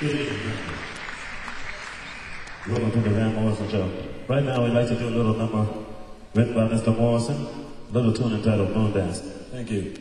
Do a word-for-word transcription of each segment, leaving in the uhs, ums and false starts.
Good evening. Welcome to the Van Morrison Show. Right now, we'd like to do a little number written by Mister Morrison, a little tune entitled Moon Dance. Thank you.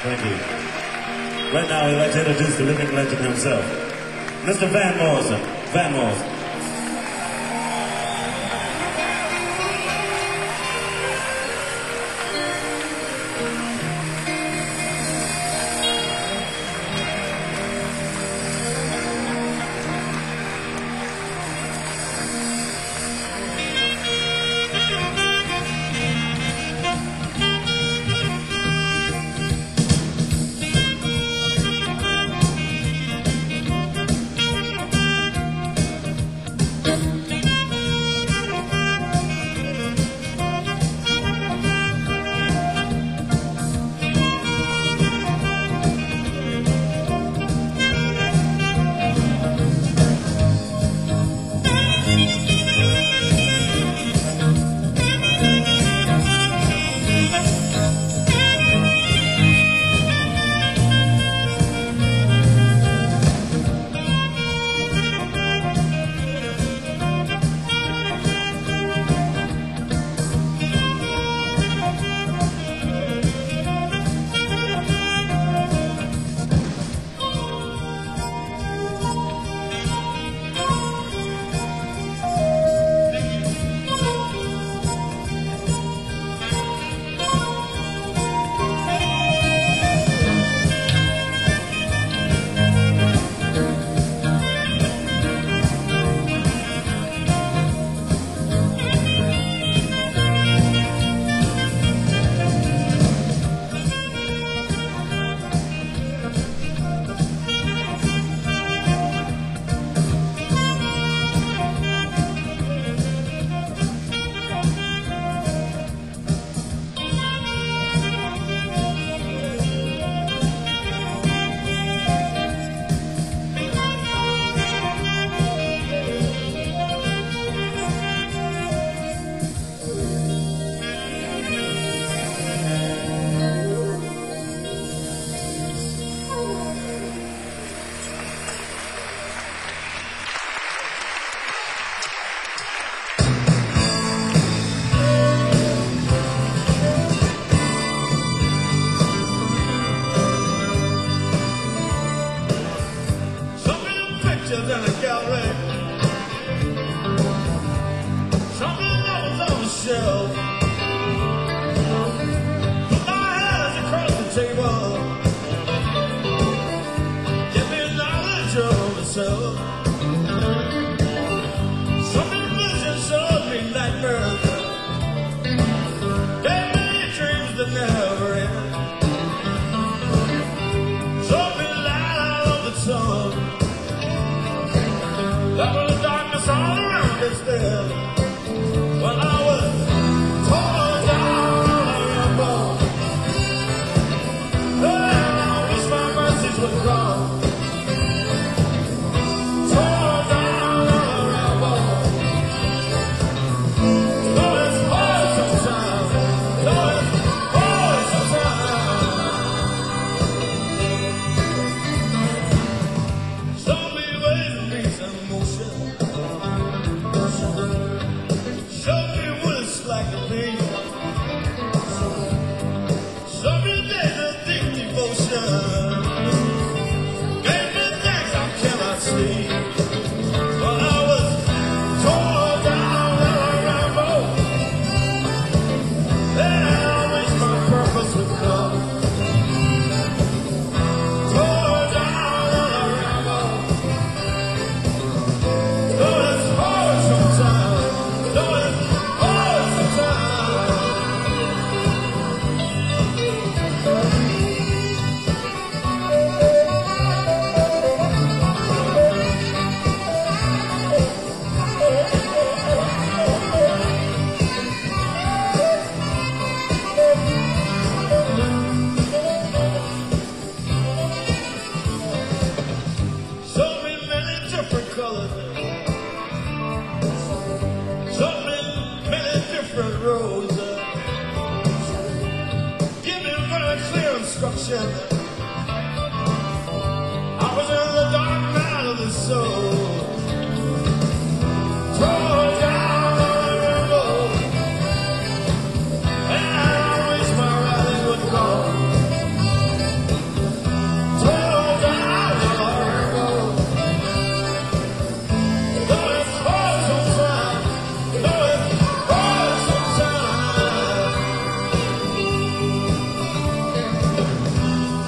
Thank you. Right now, I'd like to introduce the living legend himself, Mister Van Morrison. Van Morrison.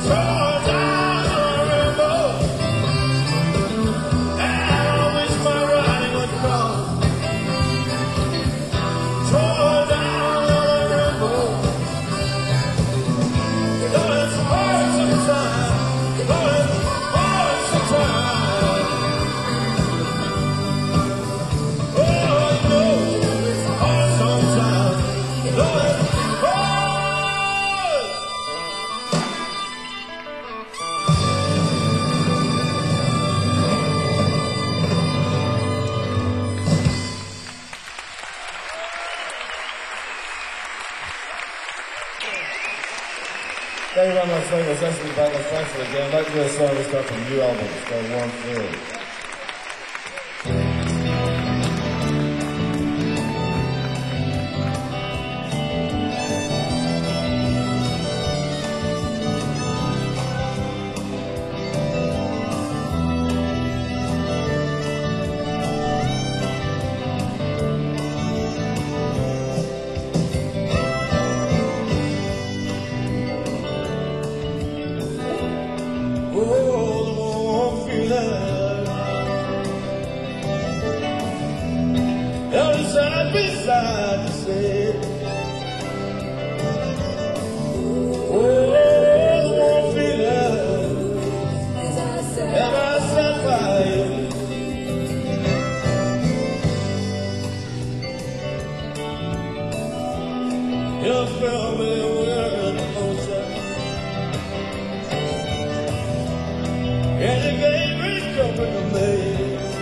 Thank you very much, Flavor Sesame back on Frankfurt again. I'd like to do a song we start from new album. It's called Warm Feeling. Beside the sea. Oh, the warm feeling as I sat by you. You felt me with emotion, and you gave me comfort to me.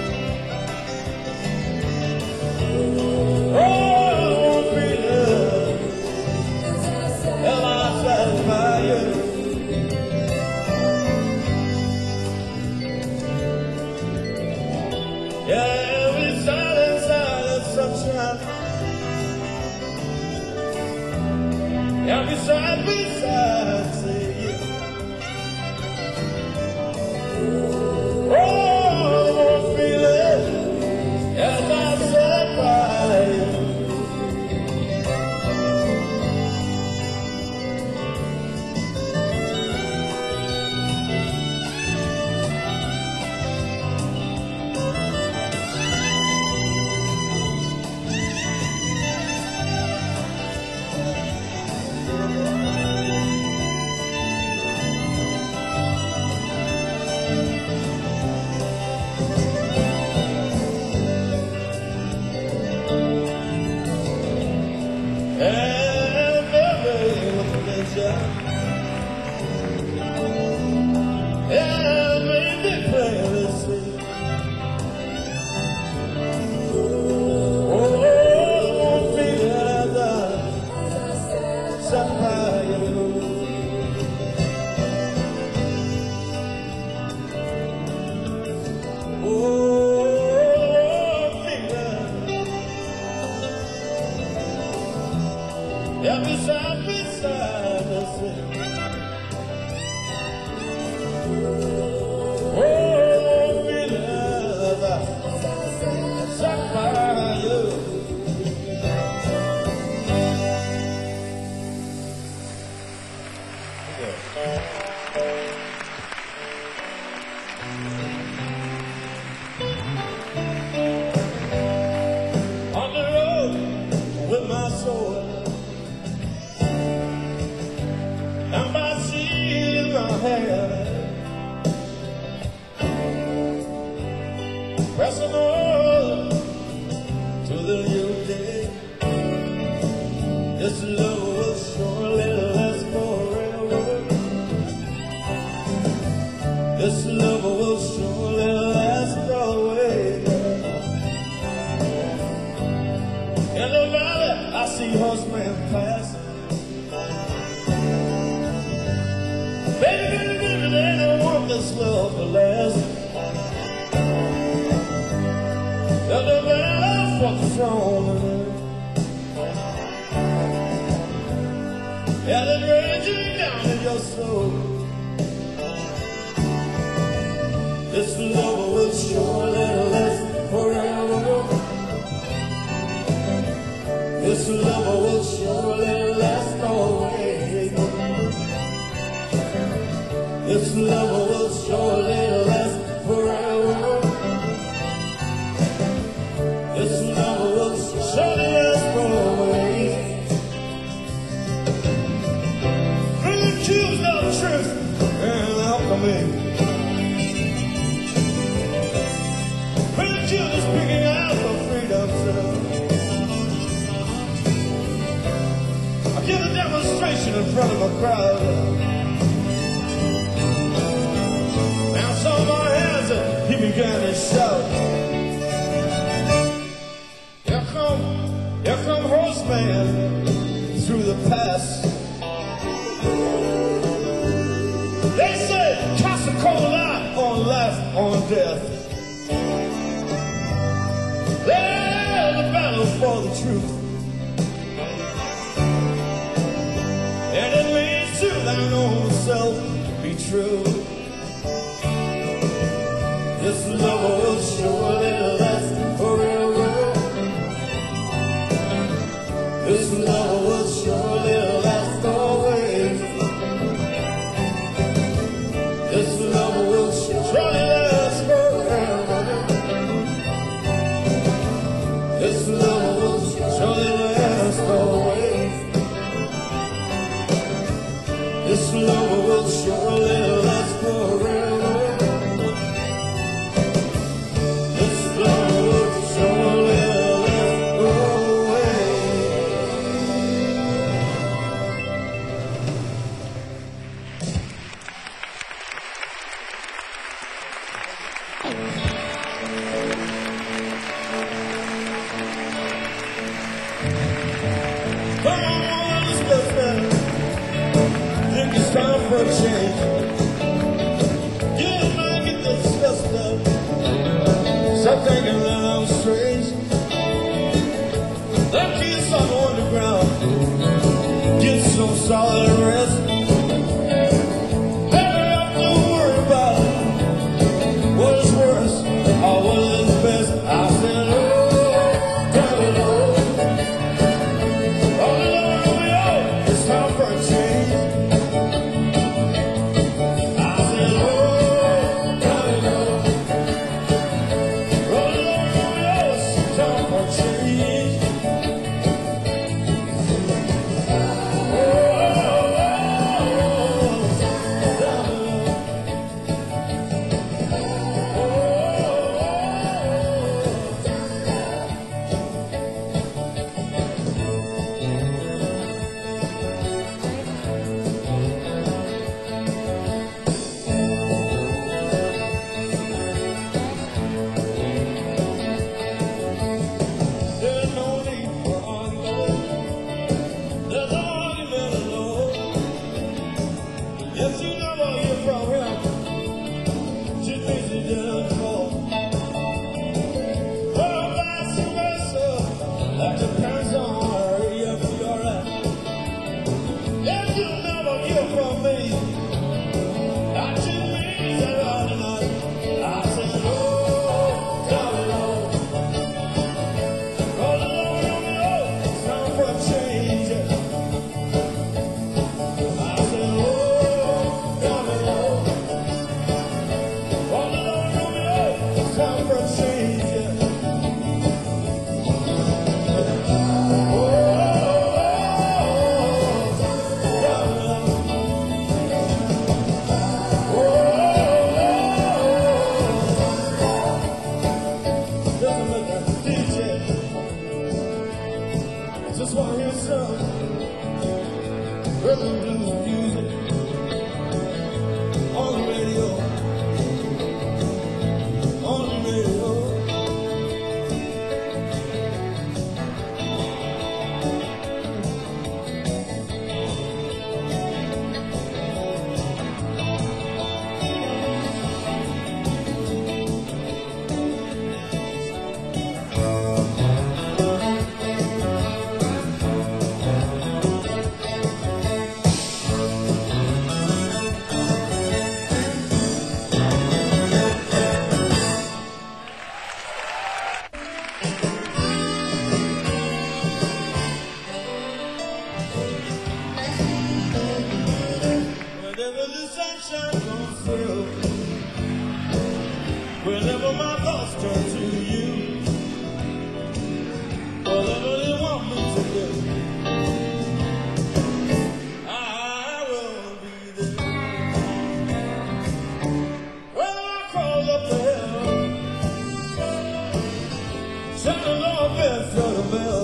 Yeah, beside, beside, say yeah. Oh, the warm feeling as I sat by you. Yeah, beside, beside the sea. Oh, we love sat by you. On the road with my soul, and my seed in my hand, pressing on to the new day. This love will surely last forever. This love will surely last always. In the valley I see horsemen pass. Baby, baby, baby, they don't want this love to last. They're the best for the throne. Yeah, they're raging down in your soul. This love will surely last forever. This love will surely last always. This love will surely last forever. This love will surely last always. From the truth of truth and alchemy. From the truth is speaking out for freedom. I give a demonstration in front of a crowd. Now saw my hands and he began to shout. Here come, here come horseman through the pass. They say, cast a cold eye on life, on death. There's a battle for the truth. And it leads to thine own self, be true. This love will surely last forever. This love will surely last always. This love will surely last forever. This love will surely last always. This love will surely last forever. This love will surely last always. Come on, let's go, man. It's time for a change. You might get disgusted. Stop thinking that I'm strange. The kids on the underground get some solid rest. Never have to worry about what is worse or what is best. I said, oh, down it all. All along we all, it's time for a change. whenever the sunshine comes through, whenever my thoughts turn to you, whatever you want me to do, I will be there. When I call up the hill, shut the door, bell, shut the bell,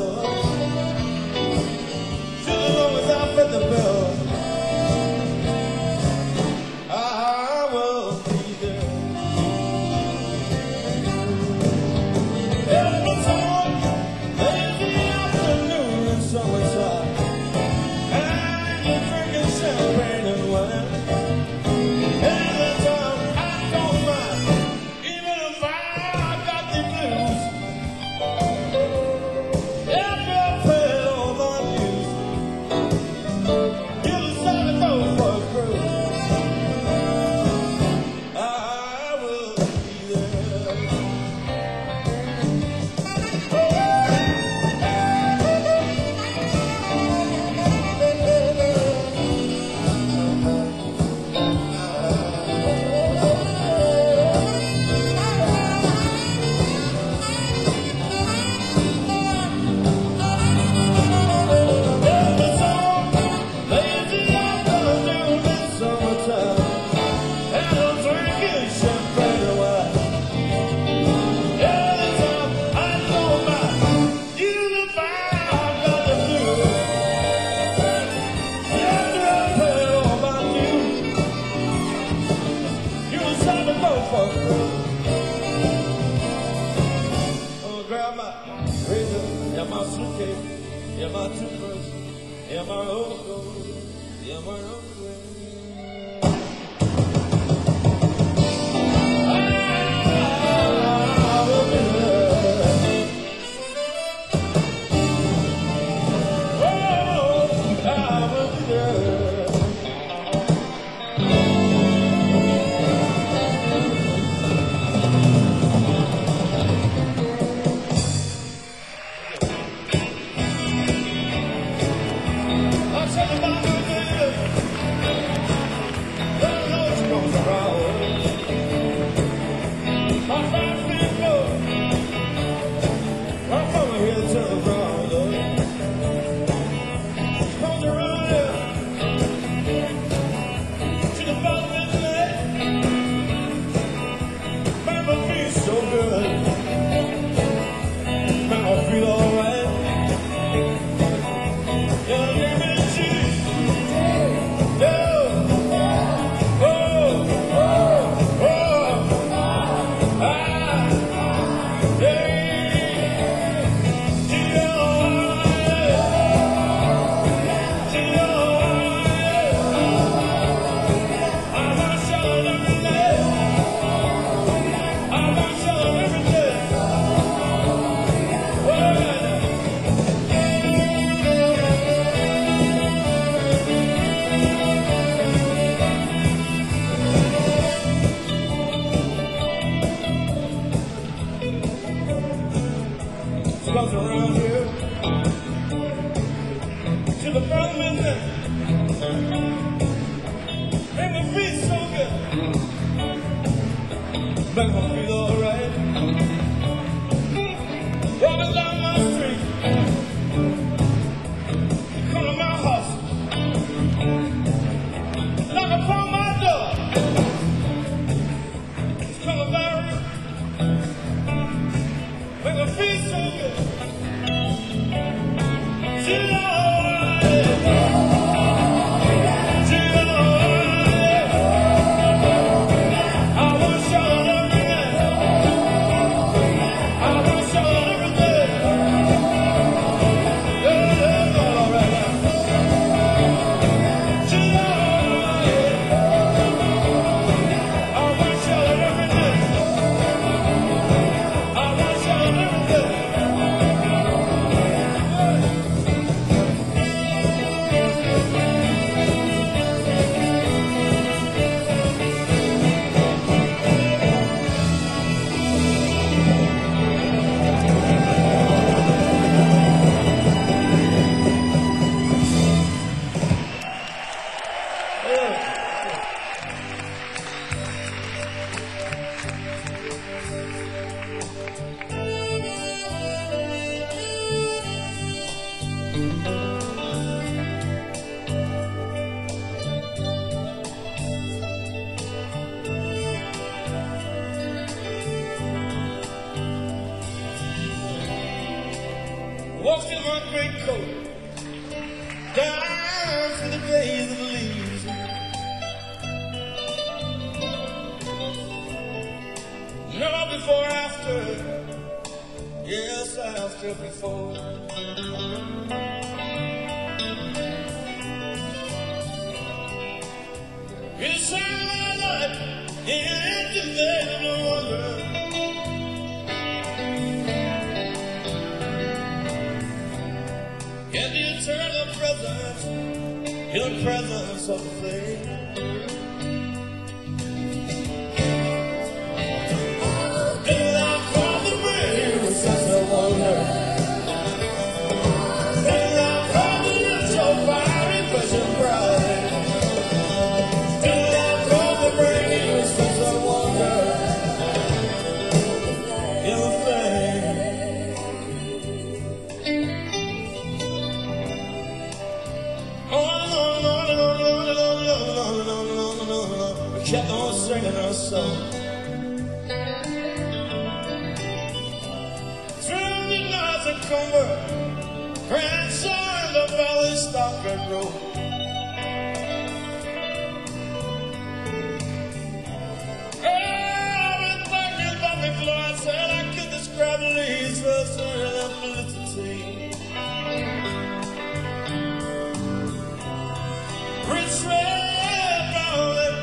shut the door without fit the bell. Yeah, my suitcase, yeah, my toothbrush, yeah, my old clothes, yeah, my old clothes. Comes around here to the parliament, make me feel so good, make me feel alright. Walking down my street, come to my house, knock upon my door, it's coming back, make me feel so good. I want your love. my great coat down to the days of the leaves. Never before or after, yes, after before. It's my life into the no wonder. In the eternal presence, in the presence of the flame. Did I call the rain with such a wonder? Did I call the rich so fiery, passion bright? Did I call the rain with such a wonder? In the flame. Kept on singing her song through the nights of Cumber, grandson of the valley Stockbridge Road. Oh, I've been thinking about me, Flo. I said I could describe the leaves for certain felicity. Rich red, brown, and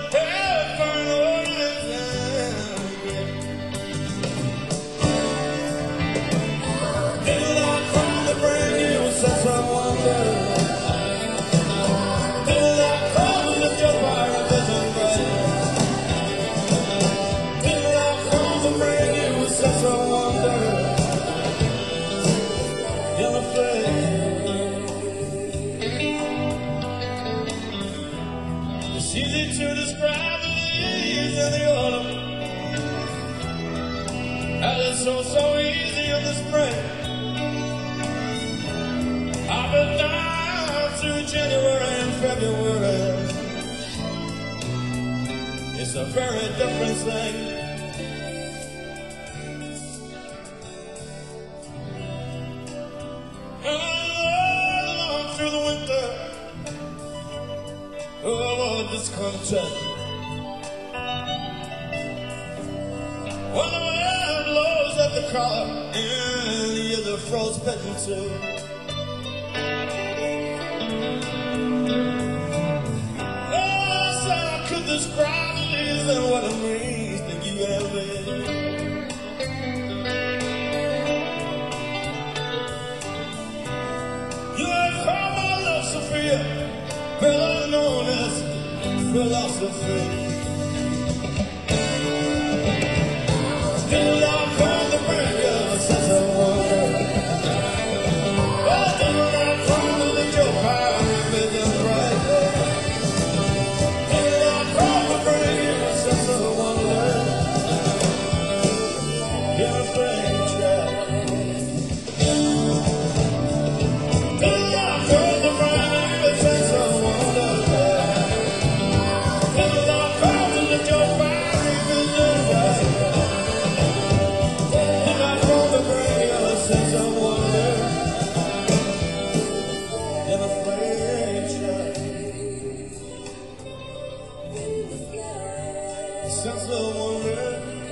it's easy to describe the leaves in the autumn, and it's so, so easy in the spring. I've been down through January and February. It's a very different thing. And all along through the winter, oh Lord, discontent. When the wind blows at the collar and you hear the frost petting too. Oh, so I could describe the leaves and what it means to you and me. You have called my love Sophia, better known as philosophy. Still I call the bringer such a wonder. Oh, still I call the little fire with the bright light. Still I call the bringer such a wonder. You're a strange child. Still I call the bringer such a wonder. Still I call the little fire with the bright light. Sense of wonder and a flame shine. Sense of wonder.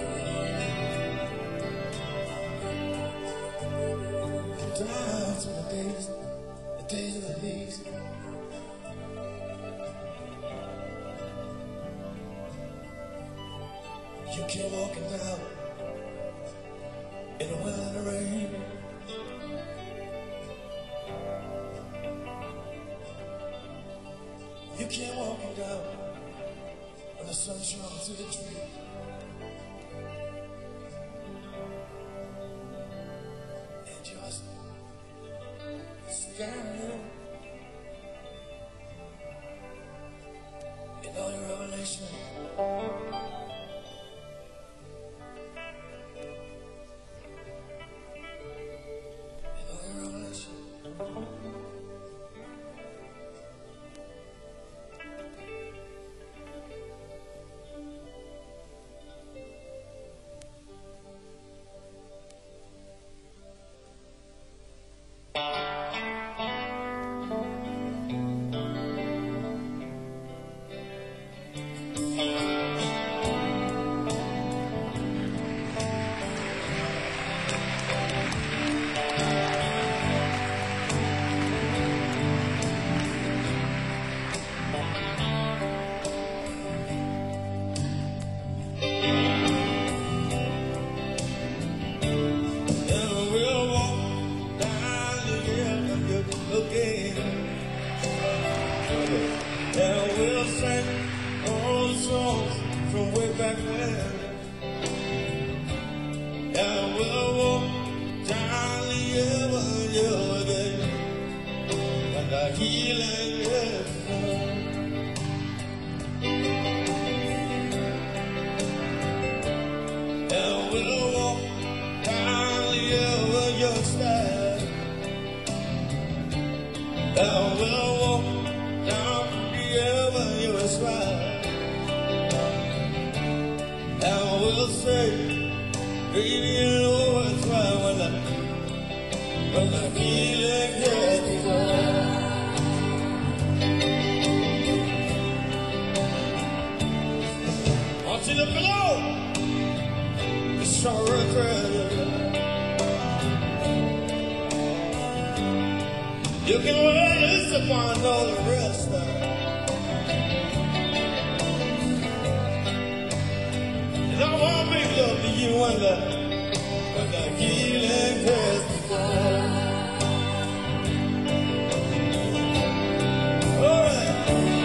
Down to the days, the days of the leaves. You came walking down in the wind and the rain. You came walking down when the sun shone through the tree. And just standing in all your revelation. Bye. And we'll walk down the avenue again. And we'll sing all the songs from way back when. And we'll walk down the avenue again. And the healing is done. And we'll walk down the avenue side. And we'll walk down the avenue side. And we'll say, baby, you know it's right when the, when the healing gets done. Want you to blow the sorrow credit. You can wear this upon all the rest of it. And I want to make love to you when the, when the healing has begun. All right.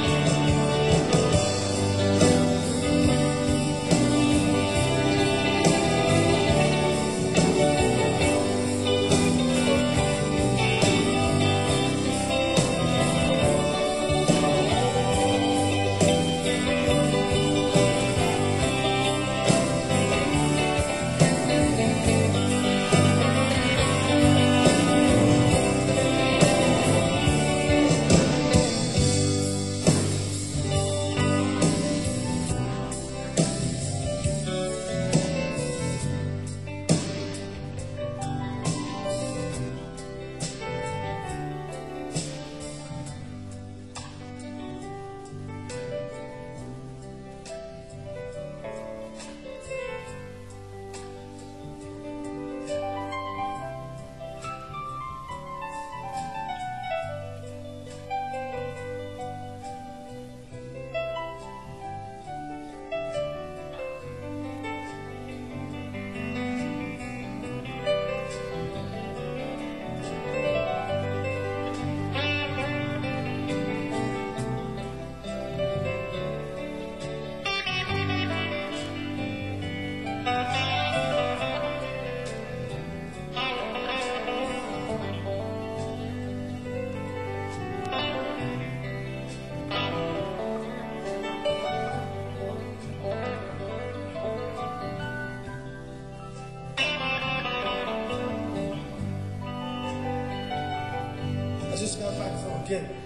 I just got back from a gig.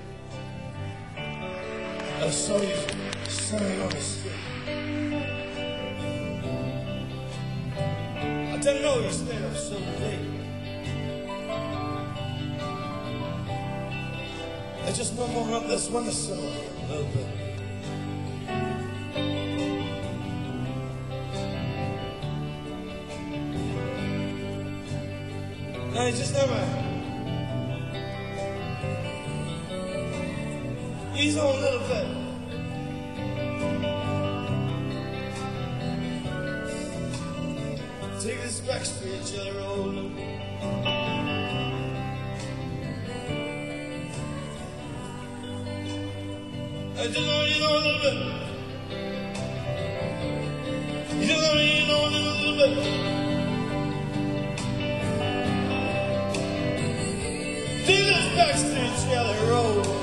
I saw you standing on the street. I didn't know you stayed up so late. I just want to warm up this windowsill a little bit. Now you just never ease on a little bit. Take this back street, Jelly Roll. I just know you know a little bit. You just know you know a little, little bit. Take this back street, Jelly Roll.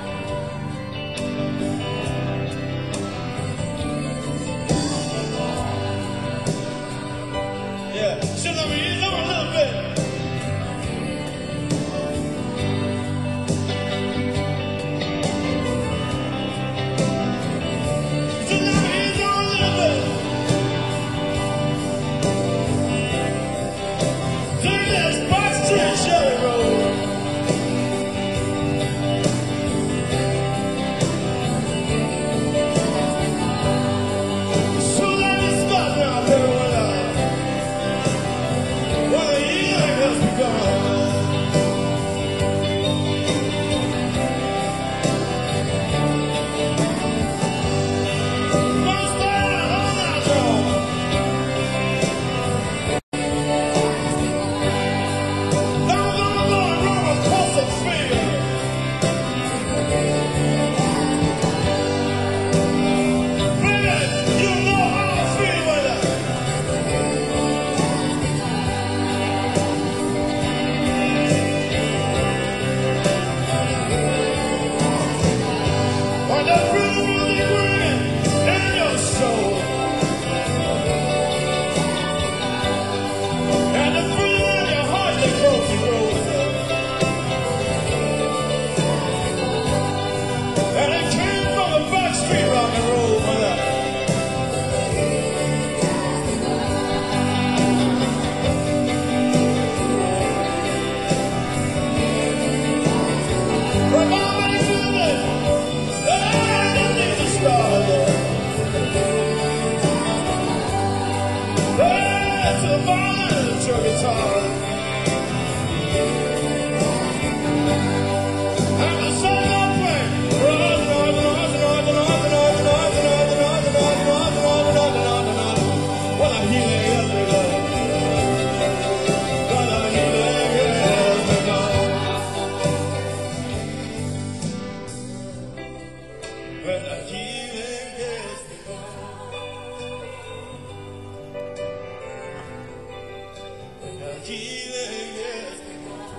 Should I be, you know, a little bit. Should I be, you know, a little bit. Take this box street, Shelly Road. So let me stop now, there. Don't stand on that door. the violin, your guitar. And the song I play, rosin, rosin, rosin, rosin, rosin, rosin, rosin, rosin, rosin, rosin, rosin, rosin, rosin, rosin, rosin. Well, I'm healing every love. Well, I'm healing every love. Well, I'm healing every love. Well, I'm healing every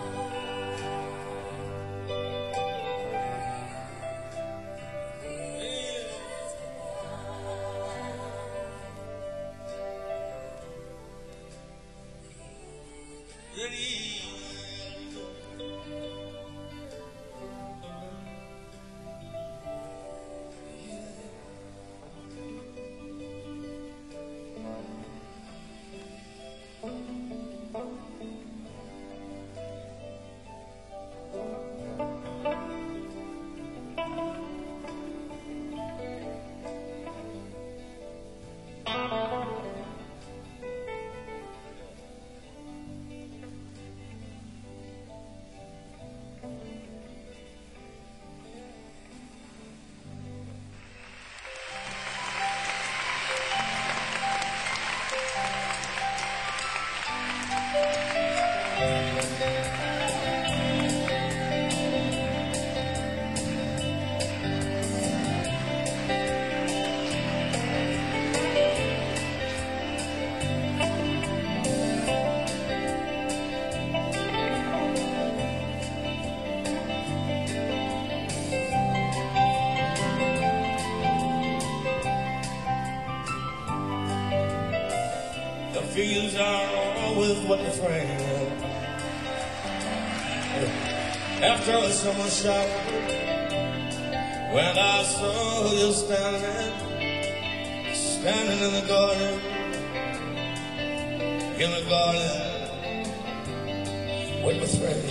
The fields are always what the friend. After the summer shower, when I saw you standing, standing in the garden, in the garden with my friend.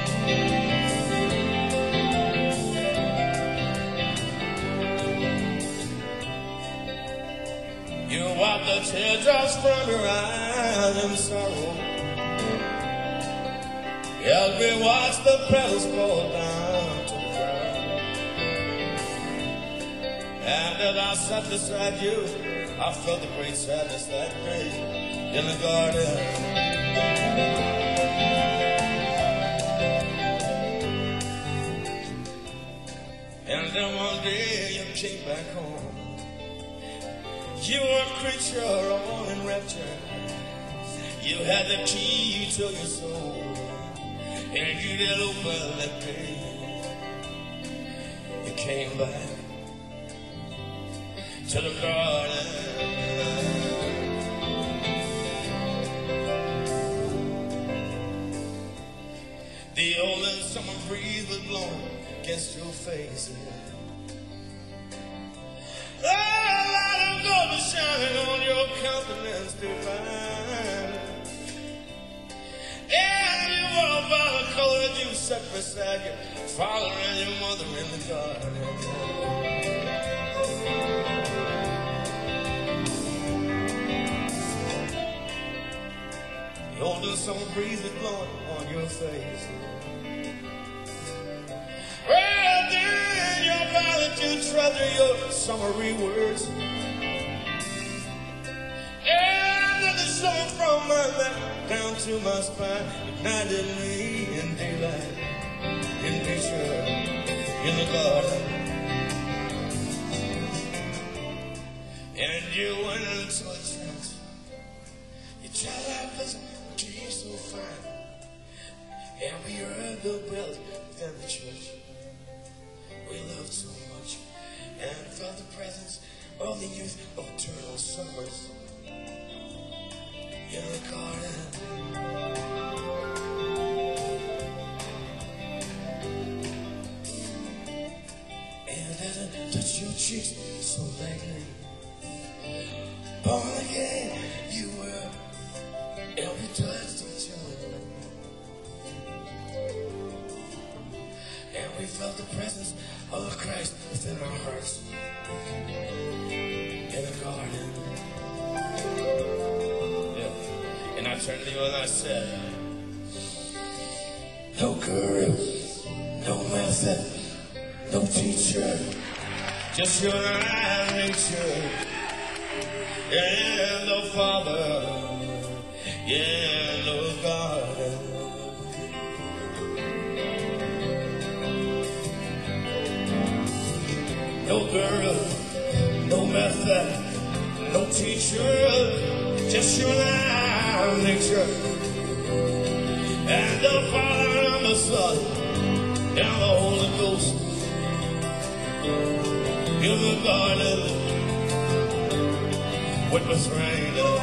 You wipe the teardrops from your eyes in sorrow. Help me watch the petals fall down to the ground. And as I sat beside you, I felt the great sadness that day in the garden. And then one day you came back home. You were a creature all in rapture. You had the key to your soul, and you did open that day. You came back to the garden. The old and summer breeze was blowing against your face. Shining on your countenance divine. And you were by the color that you sat beside your father and your mother in the garden. The older summer breeze is blowing on your face. Well, then your violet you treasure your summery words. Sun from my neck down to my spine ignited me in daylight, in nature, in the garden. And you went into a trance. You tried out this dream so fine. And we heard the bells within the church. We loved so much and felt the presence of the youth of eternal summers. In the garden, and as I touch your cheeks so lightly, born again you were, and we touched each other, and we felt the presence of Christ within our hearts. In the garden. In eternity when I said, no guru, no method, no teacher, just you and I, nature, and no father, yeah, no God. No guru, no method, no teacher, just you and I, nature, and the Father and the Son and the Holy Ghost in the garden when it was raining.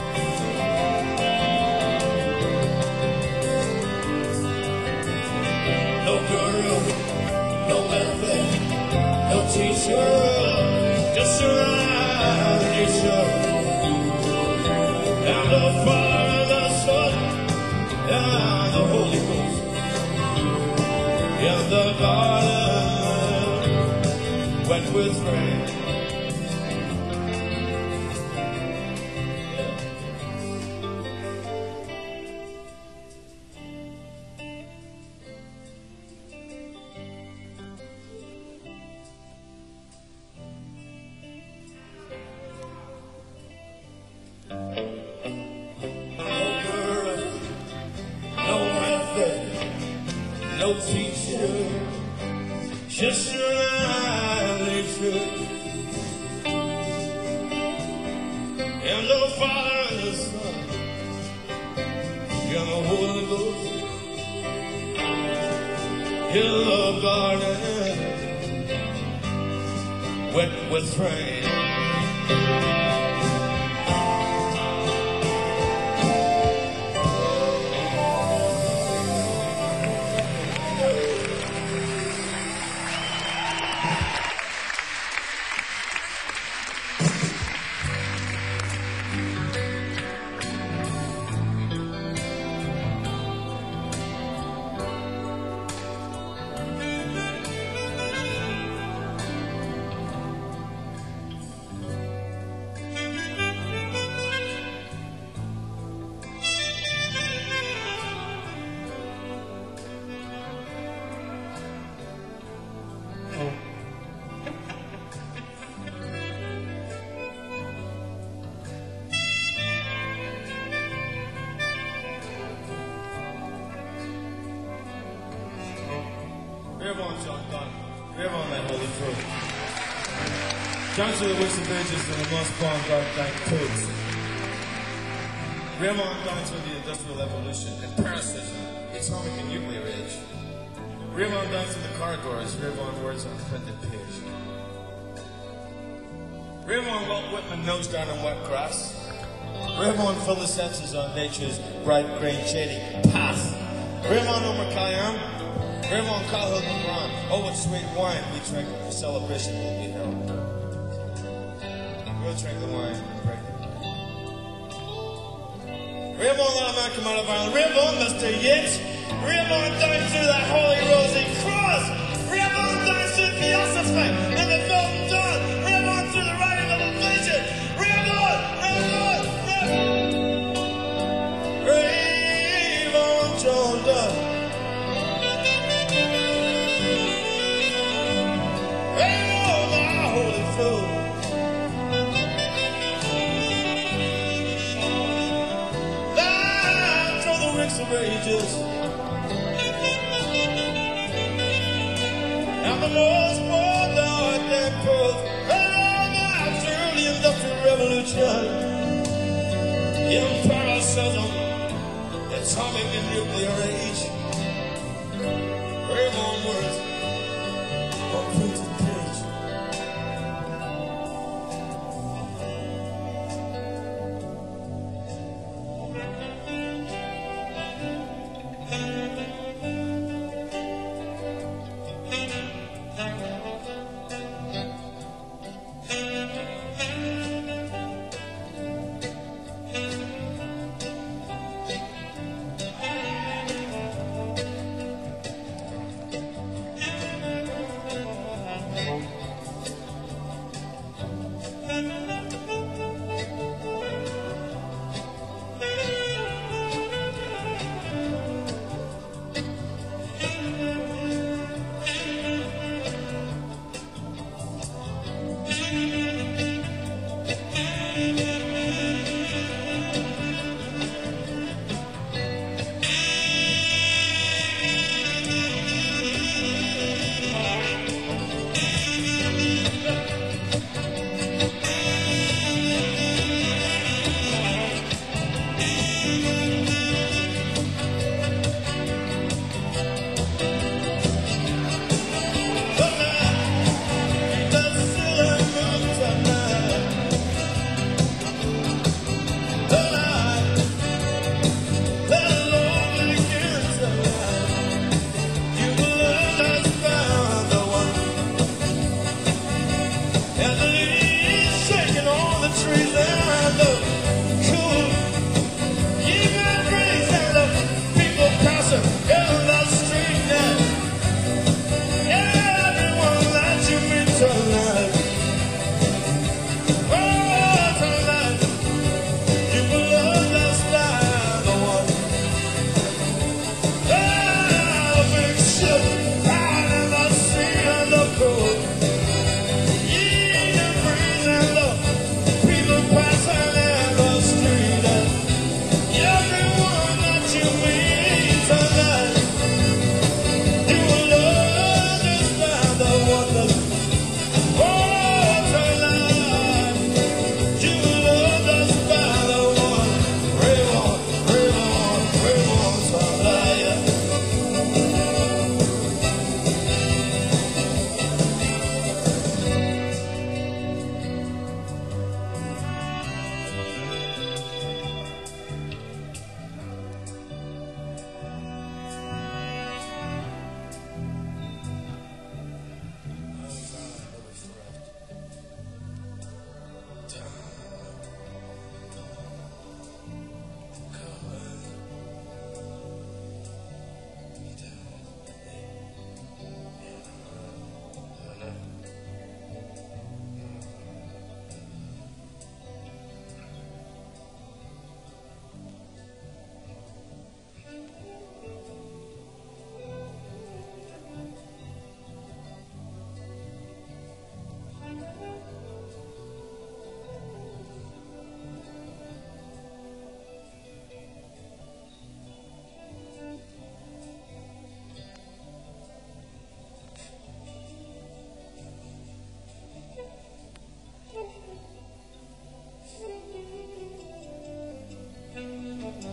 No guru, no method, no teacher, just you and I, nature, and the Father and the Son and the Holy Ghost in the garden wet with rain. No teacher, just you and I, nature, and the Father and the Son, and the Holy Ghost, in the garden, wet with rain. Everyone, John Dunn. Everyone, that holy fruit. John to the Wix of Ages and the most born God like codes. Everyone down to the Industrial Revolution and parasitism, atomic and nuclear age. Everyone down to the corridors, everyone words on the printed page. Everyone Walt Whitman nose down on wet grass. Everyone full of senses on nature's bright, green, shady path. Everyone Omar Khayyam. Raymond Calhoun LeBron, oh what sweet wine we drink, the celebration will be held. We'll drink the wine and pray. Raymond let a man come out of Ireland. Raymond, Mister Yates. Raymond down through that holy rosy cross. Raymond down through Theosophy and the Golden Dawn. Raymond through the writing of a vision. Raymond, Raymond, Raymond. Raymond John Dunn. Of ages and the most born dark and proof and after the Industrial Revolution, empiricism, atomic and nuclear age, very long words on printed page.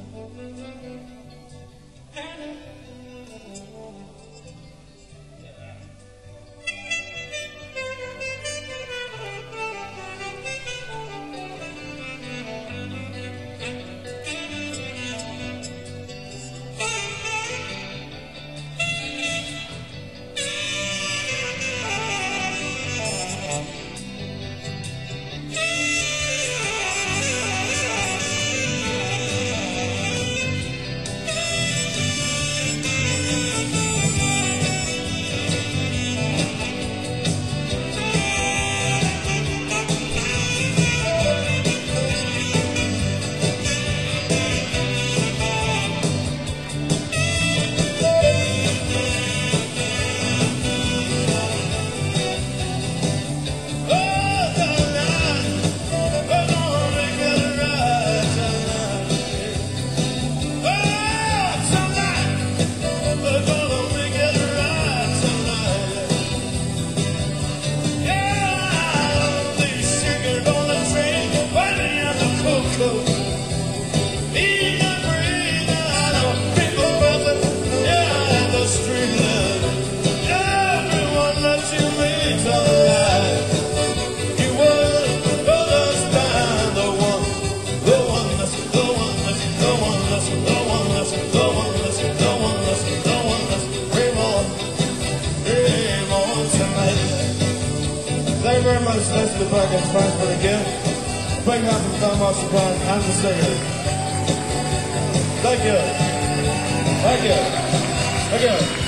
Thank you very much, Lester Burke and Frank for the gift. Big hand from Tom Marcipan and the singers. Thank you. Thank you. Thank you.